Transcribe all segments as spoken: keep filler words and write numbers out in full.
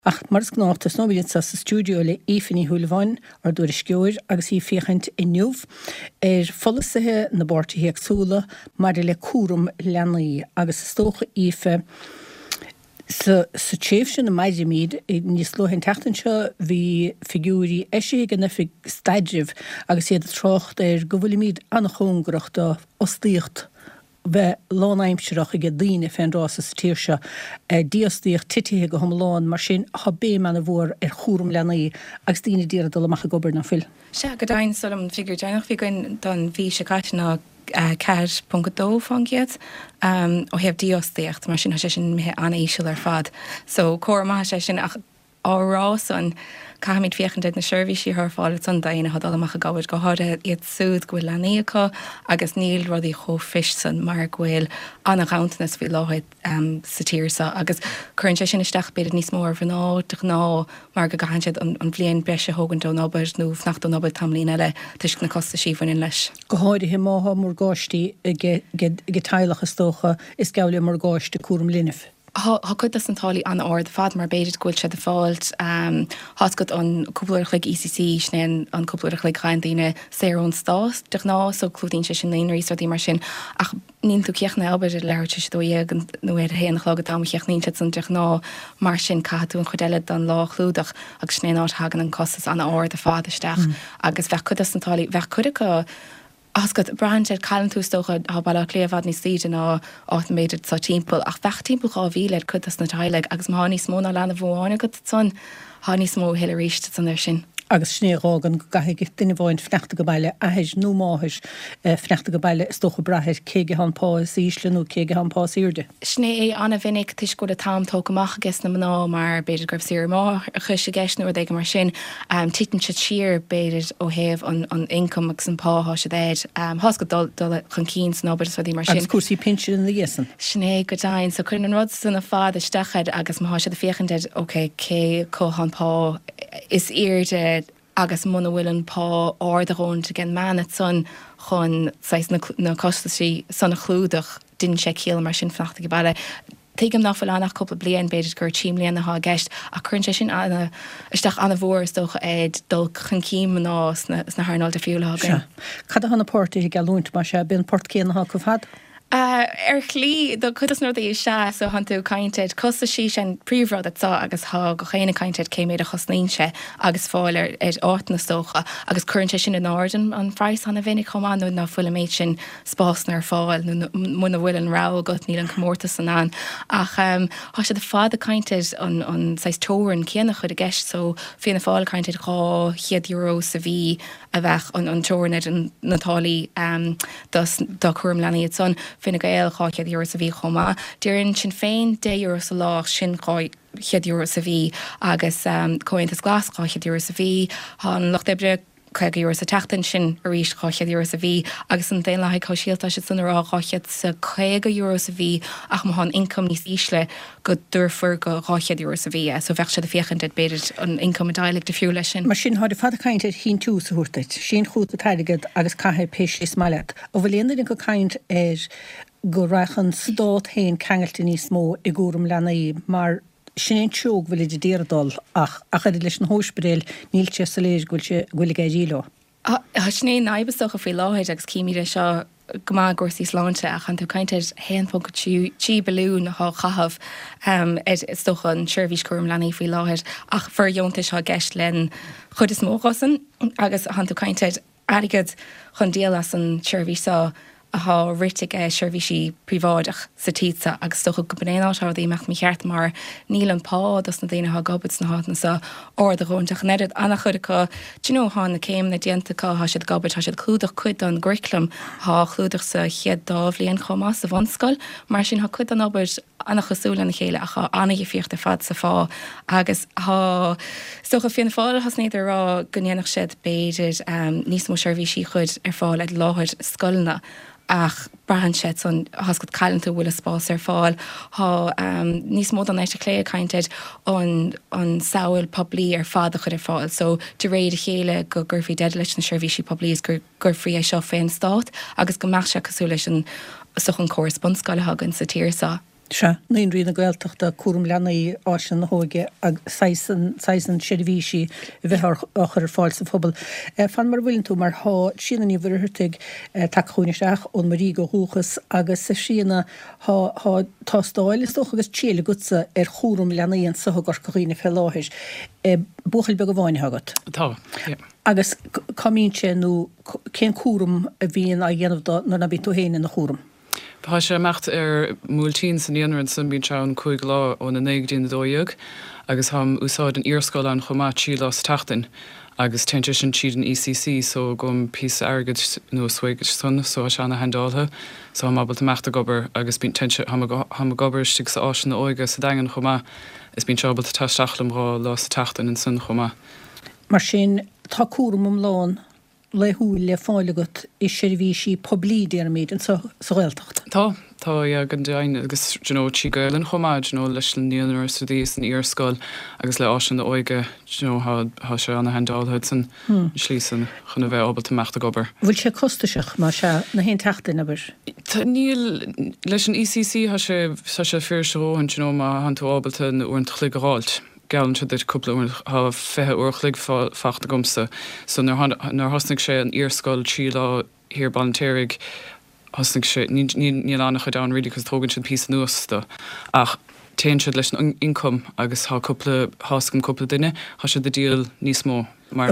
Ach mar gnácht is nóid sa stúdio le éfanní thuúlaháin ar dúir sceúir agus í féchaint inniuh ar follasathe na bortaí agsúla mar le cuaram leanaí agus stócha ífe sa sa chéimh sin na maidir míad níos lóthain teachtain seo bhí figúrí eisi gan na fi staidirh agus iad a trocht ar go bhfuil míad anna chóngrachta ostíocht bheith lánaimseach ag dtíine féin rás sa tíir seo díostíocht titithe go thomláin mar sin habé man a bhór ar chúram leanaí agus tíine díra dul amach a gobar na fil. Se go dain solam figur déanach fi goin don bhí se caiitena ceir punca dó fangiad ó hebh díostíocht mar sin sé sin mé anna ísisiil ar fad. So cóir mai sé sin ach árás an caiimiid fiochan na seirbhísí th fáil san daine had amach a gabhad go háda iad súd gohfuil leanaíocha agus níl rudí cho fis san mar ghfuil anna gáantanas bhí láhaid um, sa tíirsa agus chuann sé sin isteach beidir níos mór bhaná de ná mar go gahansead an, an bblion breise hógan do nobair nó fnacht do nobair tamlín eile tuis na costa síhain leis. Go háide hí mátha mór gáistí go teilechas tócha is gaile mór gáiste cuaram lineh. Ha chud an tálaí an áir de fad mar beidir gúil se de fáilt um, has go an cúplaach le E C C sné an cúplaach le chain daine séún stás de ná so clúdín se sin léonrí so dí mar sin ach nín tú ceachna albert leir se dóag nó é héanana chlagad am cheachnín san de ná mar sin catú an chudeile an lá chlúdach agus sné ná hagan an costas an áir de fádisteach mm. agus bheith chud an tálaí bheith chuide go As got branded callan tústocha a balla léomhhad ní síide ná áit méidir sa timppel ach bheith timppel á bhíle chud as na taileg agus má ní smó na lena bháinna go san há ní smó heile ríiste san ar sin. Agus snérágan go gaithigh duine bháin fneachta go baile ahéis nó máthis fneachta go baile stocha brathir céige hanpá íslenú céige hanpá íirde. Sné é anna vinnig tuis go a tamtó goach gus na mná mar beidir gribh siar má chu sé geisnú d mar sin um, titan se tír beidir ó héamh an, an income agus an páá se déid um, has go dul dul chun cín nóbir sa dí mar sin. Agus cuasí pinseir in dhéasan. Sné go dain so chun an rud san na fád isteachad agus má se de féchanid ok cé có hanpá is irde agus muna bhfuil an pá ádaghón gin manat son chun na costaí sanna chlúdach din sé chéal mar sin fnachta go baile. Tuigem nach bhfuil annach cúpla blian beidir gur tíim líon na há gceist a chun sé sin anna isteach anna bhór stocha éid dul chun cím ná na thnáil de fiúla hagan. Cad a hanna pórtaí galúint mar se bin port céanna go fad? Uh, er chlí do chudas nó é se so han tú caiinteid costa sí sin príomhrád atá agus há go chéine caiinteid céimiid a chosníse agus fáil ar áit na socha agus chuintse sin in áden an freiis anna bhénig chománú na fula méid sin spásnar fáil muna bhfuil an rá got níl an commórta san an ach um, há sé de fád a caiinteid an, an seis tóran céanna chud a gceist so féna fáil caiinteid rá chiad euro sa bhí a bheith an, an tóranid an natálaí um, do chuirm lenaíad son finna gael cháid euro sa bhí chomá. Dúirann sin féin dé euro sa lá sin cháid euro sa bhí agus um, cointas glas cháid euro sa bhí an loch debre chuig euro sa teachtain sin a ríis cháid euro sa bhí agus an déon lethe cóisialta se san rá cháid sa chuige euro sa bhí ach má an income níos ísle go dúrfur go cháid euro sa bhí so bheith se de féchan de beidir an income dáilig de fiú lei sin. Mar sin háidir fad a caiinte hín tú sa thuirteid, sin chuút a tailigad agus caithe péis is maiile. ó bhfuil léanaine go caint ar go raichan stát haon ceangailta níos mó i gúram leanaí mar sin teog bhfuil idir déirdal ach a chuidir leis an hósbréil níl te sa léis ghfuil ga díló. Tá sné naibbestocha fao láid agus cíimiide seo go má gcuirsaí sláinte ach an tú caiinteid héanfo go tí beún a chahabh um, is stocha an seirbhís cuam lenaí fao láid ach fur dionanta seo gceist len chud is móchasan agus an tú caiinteid aigad chun díal as an seirbhísá a há ritig é seirbhísí privádach sa tísa agus stocha go banéátá d meach mi cheart mar níl an pá as na dhéine há gobit na hána sa áir a rónteach neidir annach chuideá du nó há na céim na diantaá há siad gobit há siad clúdach chuid an gcuiclam há chlúdach sa chiad dábhlíon chomá sa bhanscoil mar sin há chud an obair annach chusúla na chéile a chá anna fiocht a fad sa fá agus há stocha fionna fáil has néidir rá gnéanach siad beidir um, níos mó seirbhísí chud ar fáil ag láthir scoilna ach brahan sé son has go caianta bhfuil a spás ar fáil há um, níos mód an éiste léir caiinteid an, an saoil poblí ar fád a chud ar fáil so de réad a chéile go gurfií dead leis na seirbhísí poblís gur gurfií é seo féin stát agus go meach se cosú leis an soch an cóirsponscoile hagann sa tíirsa. Se naon rionna gailteachta cuam lenaí áis an na hóige ag seisan sévíí bheit ochar fáil sa fphobal. Fan mar bhfuiln tú mar há sína ní bhirthirtig takeúnisteach ón marí go húchas agus sa sína tástáil is tócha agus tíle gutsa ar chóm lenaíon sa gur choíine fé láthir. Buchail be go bháine agat. Tá. Agus camín sé nó cén cuam a bhíon a dhéanamh nar na bí tú héine na chóm. Tá sé mecht ar múltín san íanaran san bín se an chuig lá ó na néagdín dóiag, agus ham úsáid an íorscoil an chomá tí las tatain, agus teinte sin siad an E C C, so gom pí agad nó suigid sun, so se anna hendátha, so ham abal mecht a gobar, agus bín teinte ham a gobar stig sa áis na óige sa dagan chomá, is bín se abal tá staachlam rá las tatain in sun chomá. Mar sin tá cuam am lán le húil le fáilegat i sévíí poblíd ar méid an sa réiltacht. Tá, tá gan dain agus tí gailin chomáid nó leis an níonar sa dtíos an íorscoil agus le áis an na óige há se anna hendáiltheid san slísan chuna bheith ábalta meachta gobar. Bhfuil sé costaseach má se na hén teachtain aber? Tá níl leis an E C C há sé sé fear seóhan má han tú ábalta na uint chligaráilt. Gallan se dit cúpla ha fethe uorchlig fachta gomsa. So nar hosnig sé an íorscoil trí lá hir bantérig hosnig sé ní annach da ri cos tógann sin pí nuasta ach te se leis an income agus há cúpla háscom cúpla duine há se de díal níos mó mar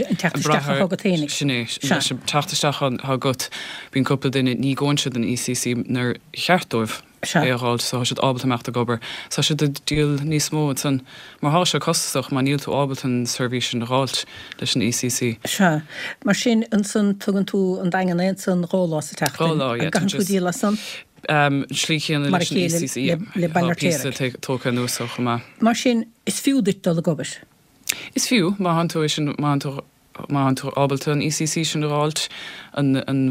sinné tataisteach há gut bín cúpla duine ní gáinse den E C C nar cheartdóibh éáil so se ábaltameachta gobar. Sa se de díal níos mó san mar há se cosach má níl tú ábaltan servísin ráilt leis an E C C. Se mar sin an san tugann tú an dagan éon san rólá sa teachtain gan tú díal san? Slíchéan leis an E C C le bailirtéire tócha núsach má. Mar sin is fiúdit dul a gobar? Is fiú má hanú sin má hanú ábalta an E C C sin ráilt an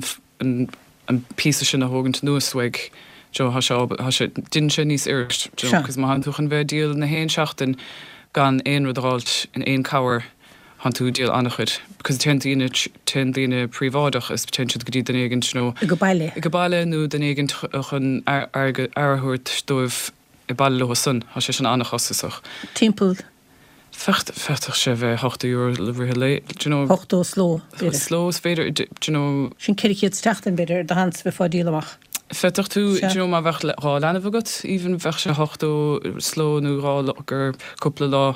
pí sin a hógant núsweig Jo ha se din se níos ircht gus má han tuchan bheith díal na héon seachtain gan éon rudáilt in éon cabhar han tú díal annachchud, because ten díine ten díine príomhádach is potential go dtí den éigen nó go bailile go bailile nó den éigen chun airthuirt dóibh i bailile le sun ha sé sin annachchosach. Timppel Fecht fechtach sé bheith hochtta úr le bhí le hochtó sló sló féidir sin cirichéad teachtain beidir de hans bheith fá díal amach. Fetach tú má bheith rá lena bhagat, even bheith se hochtú slónú rá gur cúpla lá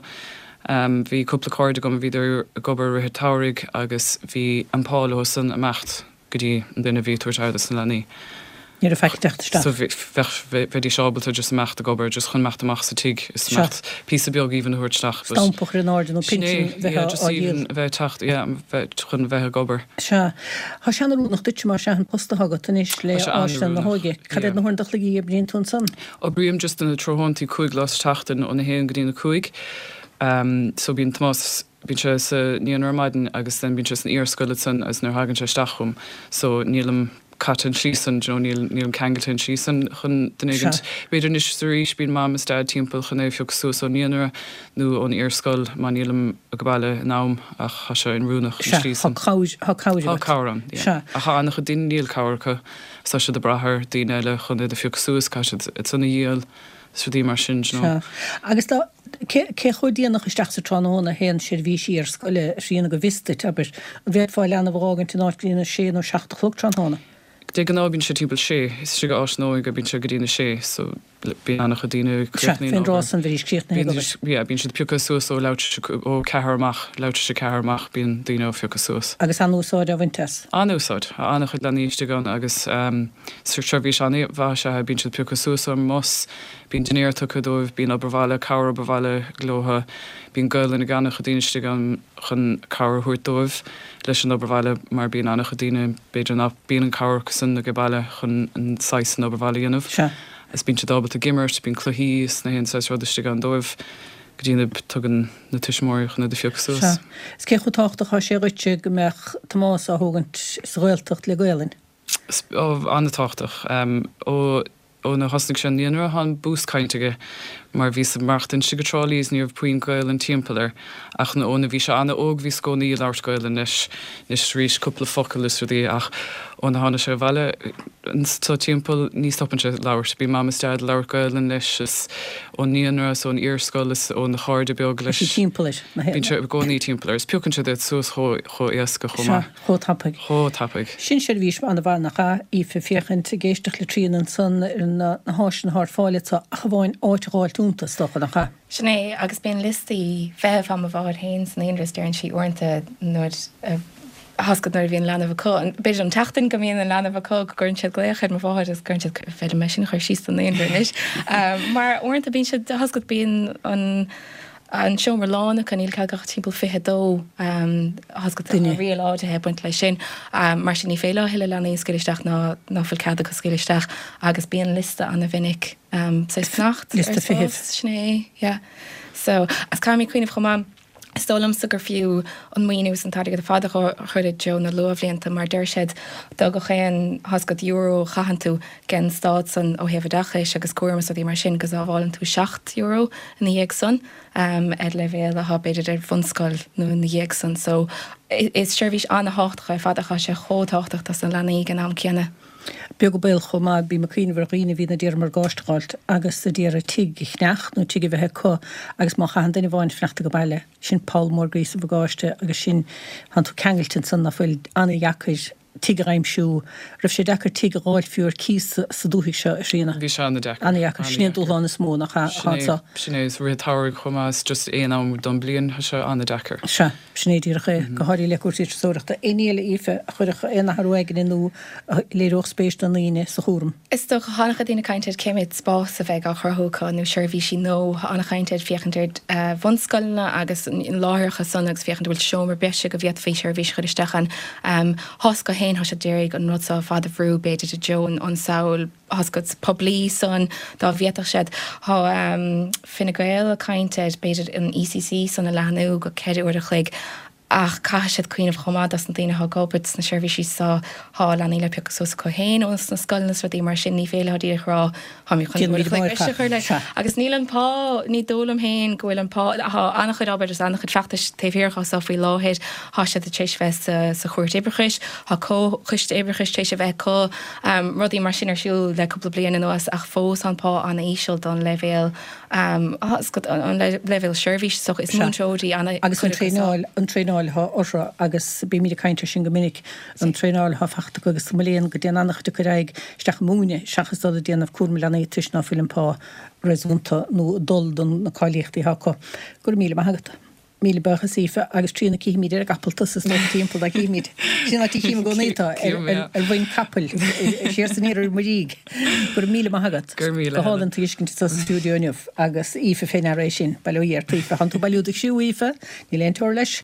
bhí cúpla cáirde gom bhíidir gobar rithe táirigh agus bhí anpála san a mecht go dtí an duine bhí tuairteide san lenaí. Níar a feicteachta sta. So bheith seábalta just meachta gobar, just chun meachta amach sa tuig is mecht pí beag even thuirteach. Stampach in áden ó pinsin bheith tacht bheith chun bheith gobar. Se Tá seanna rú nach duite mar se an posta hagat tan is le áan na hóige. Cad na hn dachla í blion tún san? Ó bríam just in na trohantaí chuig las tatain ó na héan go dtína chuig. So bín Tomás bín se sa níonar maidin agus den bín se an íorscoile san as nar hagann se stachum, so nílam Catan sísan jo níl níl Kangelton sísan chun den éigent beidir níos éis bín mám is dad timppel chun éh fiog sús ó níanaar nó ón íorscoil má nílam a go bailile nám ach cha se in rúnach sísan. Cáran a cha annach a din níl cáircha sa se de brathir daine le chun de fiog sús cai it sanna díal sudí mar sin nó. Agus cé chuidíananach isteach sa trána héan sévíí ar scoile síana go vistit aber bhéad fáil leanana bhágan tí náitlína sé ó seachta chlog trána. De gan ná bín se timppel sé, is si ás nóig a bín se godíine sé, so bí annach a díine rás an bhí bín si pucha sús ó le ó ceharmach leute se ceharmach bín daine ó fiúcha sús. Agus anúsáid a bhaintes? Anúsáid, annach chud leníiste gan agus suirbhí anna bha se bín si pucha sús ó mos, bín dinéirta chudóibh bín a bhile cabhar bhile glótha, bín goil in ganach a díiste gan chun cabhar thuirtóibh leis an oberhile mar bíon annach a díine beidir nach bíon an cabhar san na go bailile chun an sais an oberhile dhéanamh. Is bín se dábal a gimmert, bín chluhíos na hen sais rudiiste an dóibh go dtíine tugan na tuismóir chun de fiúg sús. Is cé chutáachta chu sé ruite go meach Tomás a thugant is réiltecht le gailin? Ó annatáach ó ó na hosnig sin níonar an búscaintige mar ví sem martin sigatrálís níor puin goil an timpplair ach na óna bhí se anna óg hí scóí láirgoil is is rís cúpla focail is ruí ach ó na hána se bhile tá timppel níos stoppanse láir bí mamstead láirgoil an leis is ó níonar ón írscolas ó na cháde beag leis timpplair Bhín se gcóí timpplair is pucann se sús cho cho éasca chumá cho tappaig cho tappaig. Sin sé bhís an a bhanacha í fe fiochan te géisteach le trían san na hásin th fáile a bháin áitáil túnta stocha nachcha. Sinné agus bíon listí bheith am a bhád hain san éonras dearann si orintanta nuair hascad nuair bhíon lena bhá. An beidir an tetain go bhíon an lena bhá gurn siad gléochaid mar bháid is gurn siad féidir me sin chuir síos an éonranis. Mar orintanta bíon siad hascad bíon an an seomar lána can íl ceagach timppla fithe dó hascad rial áide he buint lei sin mar sin ní féile heile lena scilisteach ná náfuil ceada go scilisteach agus bíon lista anna vinnic seis nacht Lista fihih sné, yeah. So as caiimi cuioineh chumá Stolam sa gur fiú an muoinús an taide go fada chuide Jo na luamhlíonnta mar deir siad do go chéan hascad euro chahan tú gen stát san ó hefadacha agus cuamas a dí mar sin gus áháiln tú seacht euro in na dhéag san um, ed le bhéal a habéidir ar funscoil nó in na dhéag san. So is seirbhís anna háchtcha fadacha sé chótáchtach tá san lenaí gan am ceanna. Be go béil chumá bí macíine bhar riine hí na ddíar mar gáisteáilt agus a ddíar a tiig i chneach nó tiigi bheitthe có agus má chaan daine bháin fneachta go bailile sin Paul mór grís a bháiste agus sin han tú ceangailtin san na fuil anna jacaid tiige raimsú raibh sé dechar tiige ráil fiúr cís sa dúthaigh se sína. Bhí se anna deach. Anna jacaid sníon dúlána smó nach chaá. Sinné is ritáir chumá just éon am don blion se anna dechar. Se snédíiricha go háirí leúirtí sóireachta éile ife chuirecha éana thróigen inú léireoch spéist an líine sa chúm. Is do hánacha dtína caiintead céimiid spás a bheith a churthócha nó seirbhí sin nó anna caiintead fiochantead bhunscoilna agus in láthircha sannagus fiochan bhfuil seomar beise go bhíad fé seirbhís chuiristechan hosca héin has sé déirigh an nutsa fada bhrú beidir de Jo an saoil hascad poblí san dá bhéach siad há finna gail a caiintead beidir an E C C san na leanú go ceadú a chlig ach caiisiad cuioineh chomá as na daine hagóbit na seirbhísí sa há leí le peach sos go héin os na scoilnas ruí mar sin ní féile dí rá ha mí chu le agus níl an pá ní dólam héin gohfuil an pá annach chud ábert annach chud feachtas taobhíorcha sa faoi láhéid há sé a tééis fest sa chuirt ébrechis há có chuist ébrechis tééis a bheith có rudí mar sin ar siúil le coppla bliana an nuas ach fós an pá anna íisiil don levéil an levéil seirbhís so is múteóí anna agus an tréáil an tréáil orra agus bí mí caiinte sin go minic an tréáil ha fachta agus mléon go déan annachta go raig steach múne seachas a déanamh cuamilena tuisna filimpá réúnta nó dul don na cáíochttaí haá gur míle hagata. Míle bechas ífa agus trína cíimiid ar gapaltas is nó timppla a cíimiid. Sinna tí cíime go néta ar bhain capel sé san éar maríg gur míle hagat. Gur míle. Go hálan tuiscin sa stúdióineh agus ífa féin éis sin bailíar trífa han tú bailúdaigh siú ífa, ní leon tuair leis